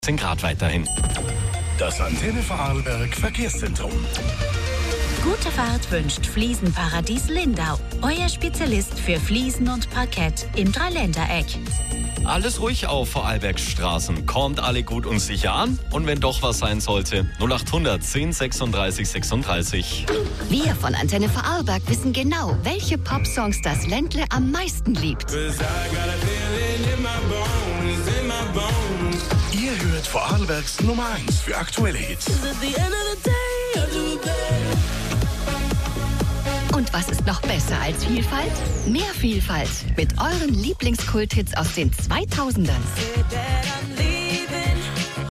10 Grad weiterhin. Das Antenne Vorarlberg Verkehrszentrum. Gute Fahrt wünscht Fliesenparadies Lindau. Euer Spezialist für Fliesen und Parkett im Dreiländereck. Alles ruhig auf Vorarlbergs Straßen. Kommt alle gut und sicher an. Und wenn doch was sein sollte, 0800 10 36 36. Wir von Antenne Vorarlberg wissen genau, welche Popsongs das Ländle am meisten liebt. Ihr hört Vorarlbergs Nummer 1 für aktuelle Hits. Und was ist noch besser als Vielfalt? Mehr Vielfalt mit euren Lieblingskulthits aus den 2000ern.